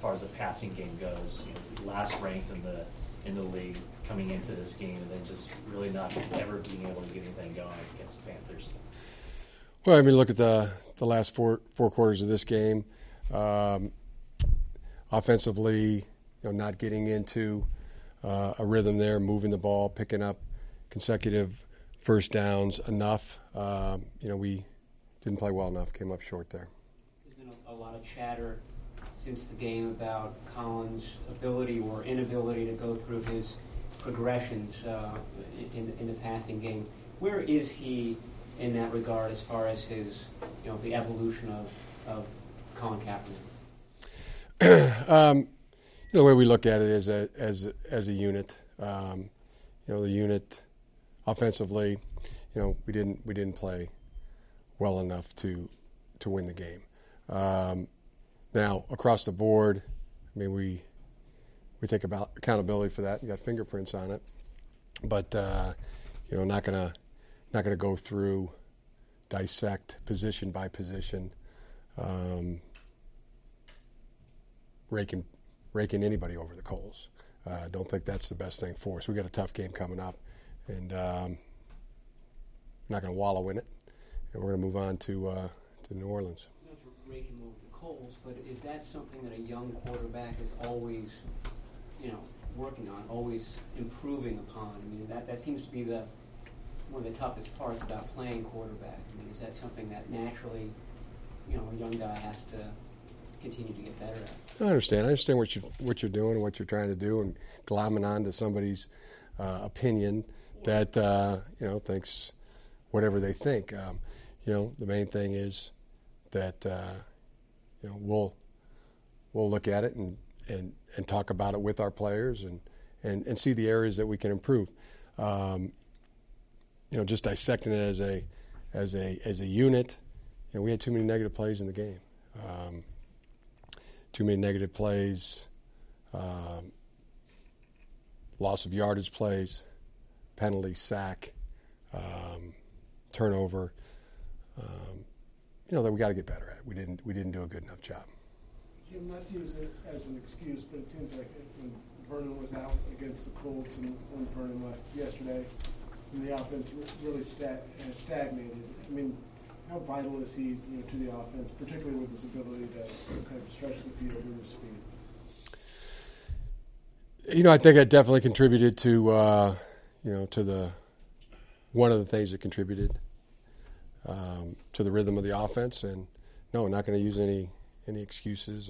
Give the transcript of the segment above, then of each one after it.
far as the passing game goes. Last ranked in the league coming into this game, and then just really not ever being able to get anything going against the Panthers. Well, I mean, look at the last four quarters of this game. Offensively, not getting into a rhythm there, moving the ball, picking up consecutive first downs enough. We didn't play well enough, came up short there. There's been a lot of chatter since the game about Collins' ability or inability to go through his progressions in the passing game. Where is he in that regard as far as his, the evolution of Colin Kaepernick? The way we look at it is as a unit. The unit offensively, we didn't play well enough to win the game. Now across the board, I mean we take about accountability for that. You got fingerprints on it, but not gonna go through, dissect position by position, raking anybody over the coals. Don't think that's the best thing for us. We got a tough game coming up, and not going to wallow in it. And we're going to move on to New Orleans. Not raking over the coals, but is that something that a young quarterback is always, working on, always improving upon? I mean, that seems to be one of the toughest parts about playing quarterback. I mean, is that something that naturally, a young guy has to continue to get better at? I understand what you're doing and what you're trying to do, and glomming on to somebody's opinion that thinks whatever they think. The main thing is that we'll look at it and talk about it with our players and see the areas that we can improve. Just dissecting it as a unit, we had too many negative plays in the game. Too many negative plays, loss of yardage plays, penalty, sack, turnover. That we got to get better at. We didn't do a good enough job. Jim, not to use it as an excuse, but it seems like when Vernon was out against the Colts and when Vernon left yesterday, and the offense really stagnated. I mean, how vital is he, to the offense, particularly with his ability to kind of stretch the field with his speed? I think that definitely contributed to, to the one of the things that contributed to the rhythm of the offense. And no, not going to use any excuses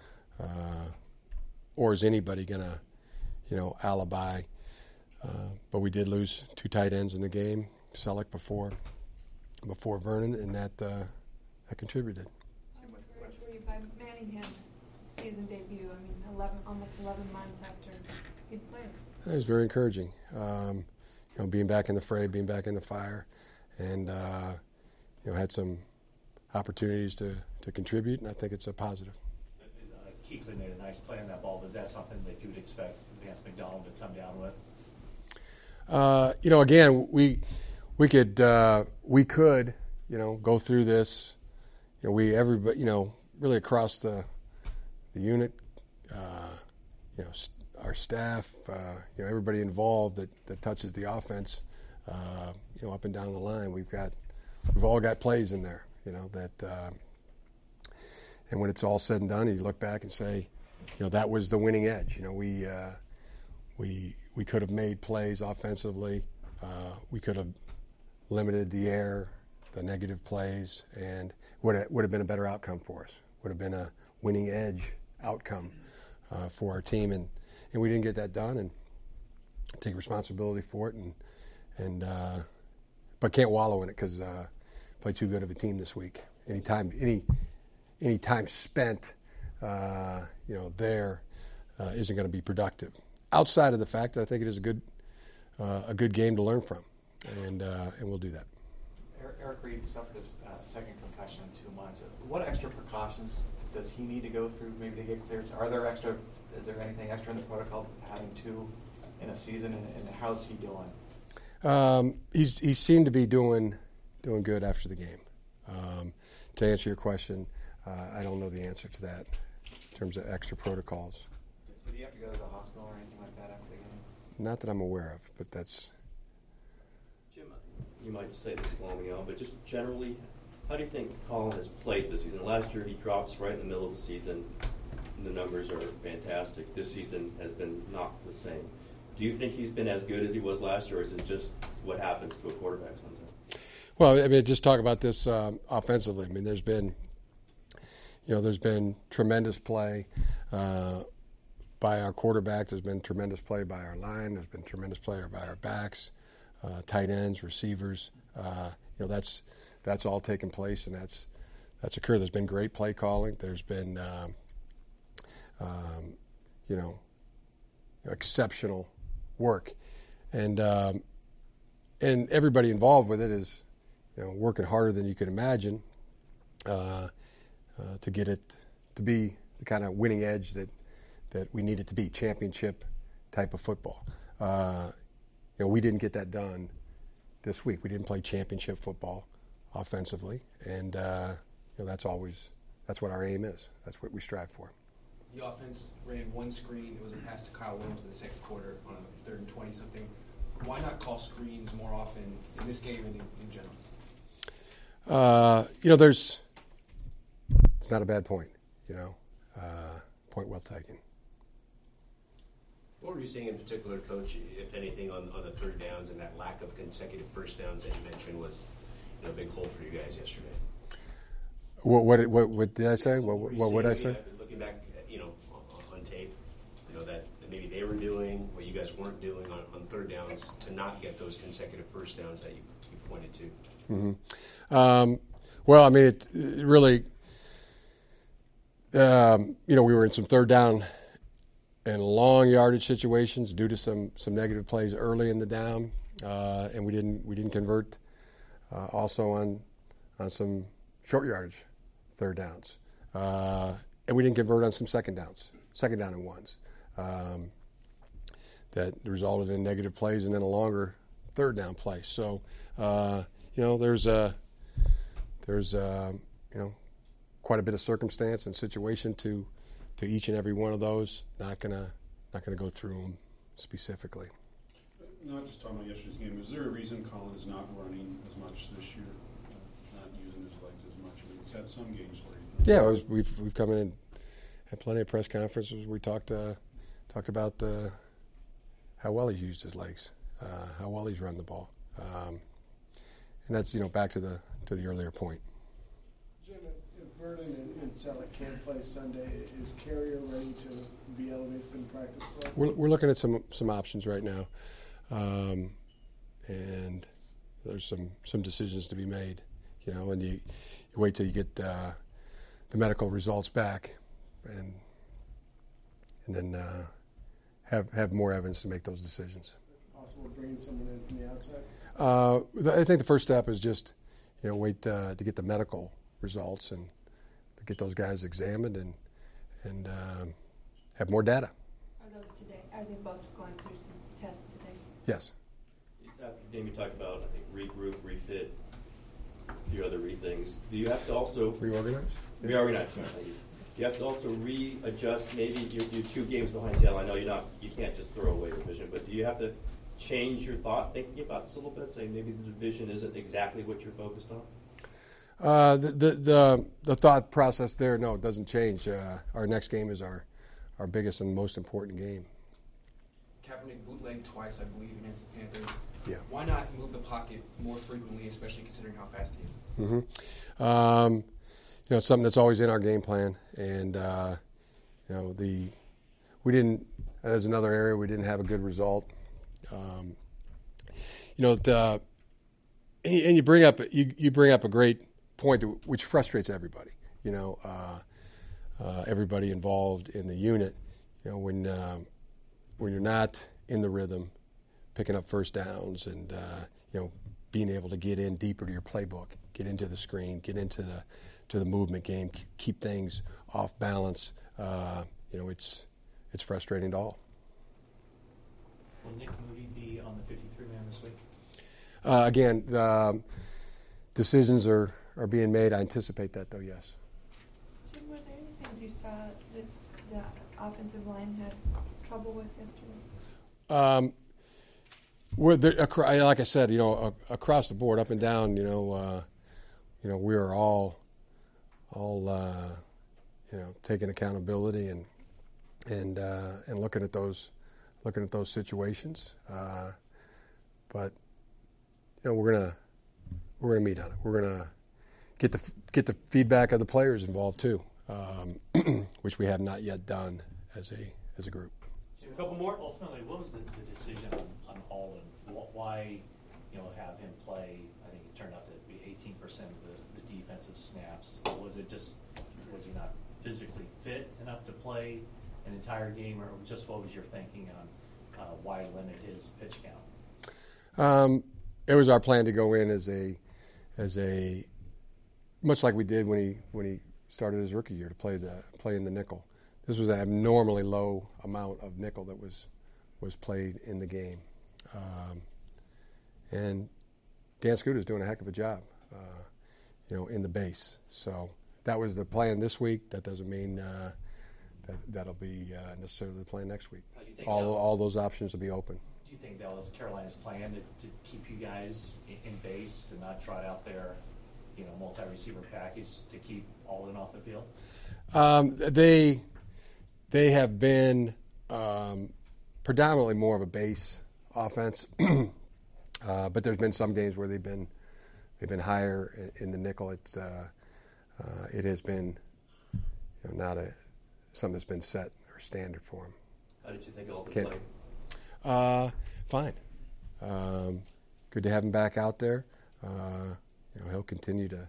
or is anybody going to, alibi. But we did lose two tight ends in the game, Selleck before Vernon, and that contributed. By Manningham's season debut, almost 11 months after he'd played. It was very encouraging. Being back in the fray, being back in the fire, and had some opportunities to contribute, and I think it's a positive. Kuechly made a nice play on that ball. Was that something that you would expect Vance McDonald to come down with? Again, we could go through this. Everybody, really across the unit, our staff, everybody involved that touches the offense, up and down the line. We've all got plays in there, and when it's all said and done, you look back and say, that was the winning edge. We could have made plays offensively. We could have limited the air, the negative plays, and would have been a better outcome for us. Would have been a winning edge outcome for our team, and we didn't get that done, and take responsibility for it, but can't wallow in it because play too good of a team this week. Any time spent there isn't going to be productive. Outside of the fact that I think it is a good game to learn from, and we'll do that. Eric Reid suffered his second concussion in 2 months. What extra precautions does he need to go through maybe to get cleared? Is there anything extra in the protocol having two in a season, and how's he doing? He seemed to be doing good after the game. To answer your question, I don't know the answer to that terms of extra protocols. Did you have to go to the hospital or anything like that after the game? Not that I'm aware of, but that's. Jim, you might say this is long ago, but just generally, how do you think Colin has played this season? Last year he drops right in the middle of the season. The numbers are fantastic. This season has been not the same. Do you think he's been as good as he was last year, or is it just what happens to a quarterback sometimes? Well, I mean, just talk about this offensively. I mean, there's been tremendous play by our quarterback. There's been tremendous play by our line. There's been tremendous play by our backs, tight ends, receivers. That's all taken place, and that's occurred. There's been great play calling. There's been exceptional work, and everybody involved with it is working harder than you could imagine to get it to be the kind of winning edge that we need it to be, championship type of football. We didn't get that done this week. We didn't play championship football offensively, and that's what our aim is. That's what we strive for. The offense ran one screen. It was a pass to Kyle Williams in the second quarter on a 3rd and 20 something. Why not call screens more often in this game and in general? It's not a bad point. Point well taken. What were you seeing in particular, Coach, if anything, on the third downs and that lack of consecutive first downs that you mentioned was a big hole for you guys yesterday? What did I say? What would I say? Looking back, on tape, that maybe they were doing what you guys weren't doing on third downs to not get those consecutive first downs that you pointed to. Mm-hmm. Well, I mean, it really, we were in some third down and long yardage situations due to some negative plays early in the down, and we didn't convert. Also on some short yardage third downs, and we didn't convert on some second down and ones. That resulted in negative plays and then a longer third down play. So, there's quite a bit of circumstance and situation to each and every one of those. Not gonna go through them specifically. Not just talking about yesterday's game. Is there a reason Colin is not running as much this year, not using his legs as much? I mean, he's had some games where we've come in and had plenty of press conferences. We talked about how well he's used his legs, how well he's run the ball, and that's back to the earlier point. Jim, if Vernon and Selleck can't play Sunday, is Carrier ready to be elevated from practice squad? We're looking at some options right now, and there's some decisions to be made. And you wait till you get the medical results back, and then have more evidence to make those decisions. Possible bringing someone in from the outside? I think the first step is just wait to get the medical results and to get those guys examined and have more data. Are those today? Are they both going through some tests today? Yes. After the game, you talked about, I think, regroup, refit, a few other things. Do you have to also reorganize? Reorganize. Thank you. Do you have to also readjust? Maybe you're 2 games behind Seattle. I know you can't just throw away the division, but do you have to change your thought thinking about this a little bit? Saying maybe the division isn't exactly what you're focused on. The thought process there, no, it doesn't change. Our next game is our biggest and most important game. Kaepernick bootlegged twice, I believe, against the Panthers. Yeah. Why not move the pocket more frequently, especially considering how fast he is? Mm-hmm. It's something that's always in our game plan, and we didn't. As another area, we didn't have a good result. And you bring up a great point which frustrates everybody. Everybody involved in the unit. When you're not in the rhythm, picking up first downs, and being able to get in deeper to your playbook, get into the screen, get into the movement game, keep things off balance. It's frustrating to all. Will Nick Moody be on the 53-man this week? Again, decisions are being made. I anticipate that, though, yes. Jim, were there any things you saw that the offensive line had trouble with yesterday? Like I said, across the board, up and down, we are all taking accountability and looking at those situations. But we're gonna meet on it. We're gonna get the feedback of the players involved too, which we have not yet done as a group. A couple more. Ultimately, what was the decision on Holland? Why, have him play? I think it turned out to be 18% of the defensive snaps. Was he not physically fit enough to play an entire game, or just what was your thinking on why limit his pitch count? It was our plan to go in as a much like we did when he started his rookie year to play in the nickel. This was an abnormally low amount of nickel that was played in the game, and Dan Scudder's doing a heck of a job, in the base. So that was the plan this week. That doesn't mean that'll be necessarily the plan next week. All those options will be open. Do you think that was Carolina's plan to keep you guys in base, to not trot out their multi-receiver package to keep Alden off the field? They have been predominantly more of a base offense, but there's been some games where they've been higher in the nickel. It has been not something that's been set or standard for them. How did you think Alden played? Fine. Good to have him back out there. He'll continue to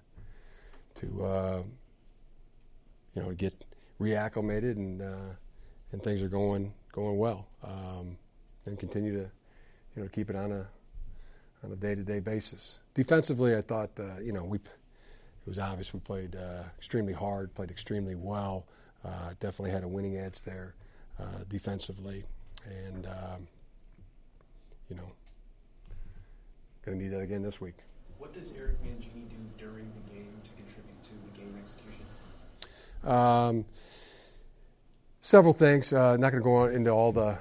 get reacclimated and things are going well, and continue to keep it on a day-to-day basis. Defensively, I thought it was obvious we played extremely hard, played extremely well. Definitely had a winning edge there defensively, and going to need that again this week. What does Eric Mangini do during the game to contribute to the game execution? Several things. Not going to go into all the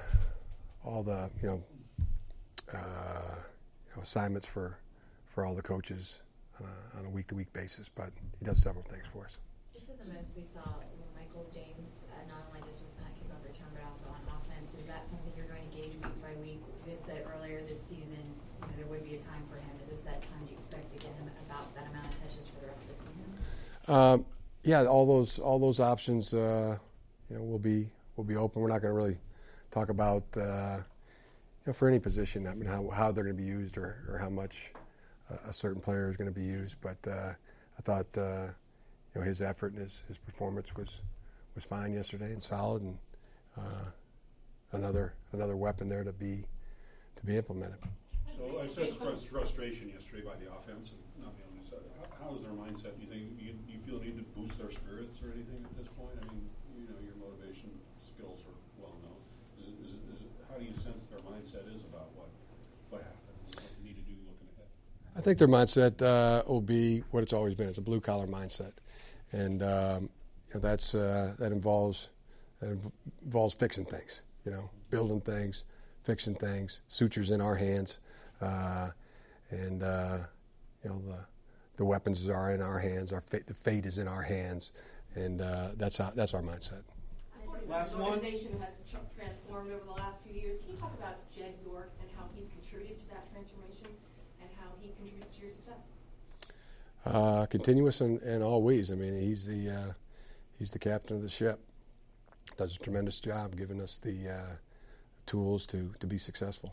assignments for all the coaches on a week-to-week basis, but he does several things for us. This is the most we saw Michael James, not only just with that kickoff return, but also on offense. Is that something you're going to gauge week by week? You had said earlier this season there would be a time for him. Is this that time you expect to get him about that amount of touches for the rest of the season? Yeah, all those options will be open. We're not going to really talk about for any position. I mean how they're going to be used or how much a certain player is going to be used. But I thought his effort and his performance was fine yesterday and solid, and another weapon there to be implemented. So I sensed frustration yesterday by the offense, and not the only side. How is their mindset? Do you think you feel the need to boost their spirits or anything at this point? I mean, your motivation skills are well known. How do you sense their mindset is about what happened, what they need to do looking ahead? I think their mindset will be what it's always been. It's a blue collar mindset, and that involves fixing things. Building things, fixing things, sutures in our hands. And the weapons are in our hands. The fate is in our hands, and that's our mindset. Last one. The organization has transformed over the last few years. Can you talk about Jed York and how he's contributed to that transformation and how he contributes to your success? Continuous and always. I mean, he's the captain of the ship. Does a tremendous job giving us the tools to be successful.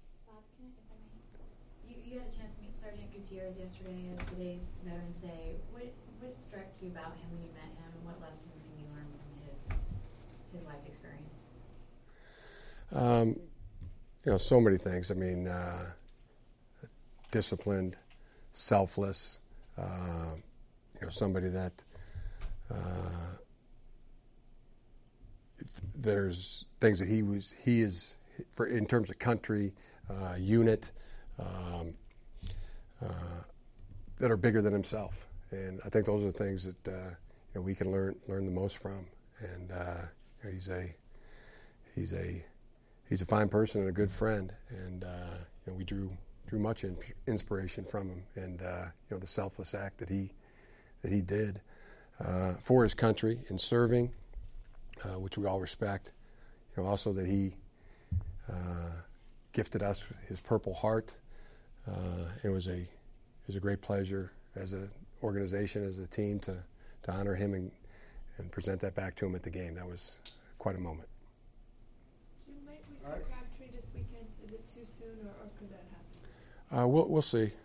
You had a chance to meet Sergeant Gutierrez yesterday as today's Veterans Day. What struck you about him when you met him, and what lessons can you learn from his life experience? So many things. I mean, disciplined, selfless, somebody that there's things that he is for in terms of country, unit, that are bigger than himself, and I think those are the things that we can learn the most from, and He's a fine person and a good friend, and we drew much inspiration from him, and the selfless act that he did for his country in serving, which we all respect. Also that he gifted us his Purple Heart. It was a great pleasure as an organization, as a team, to honor him and present that back to him at the game. That was quite a moment. Jim, might we see All right. Crabtree this weekend? Is it too soon, or could that happen? We'll see. Did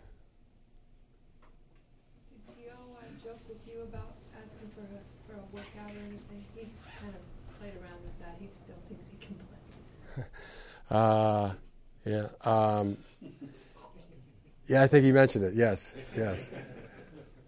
Gio joke with you about asking for a workout or anything? He kind of played around with that. He still thinks he can play. Yeah, I think he mentioned it. Yes.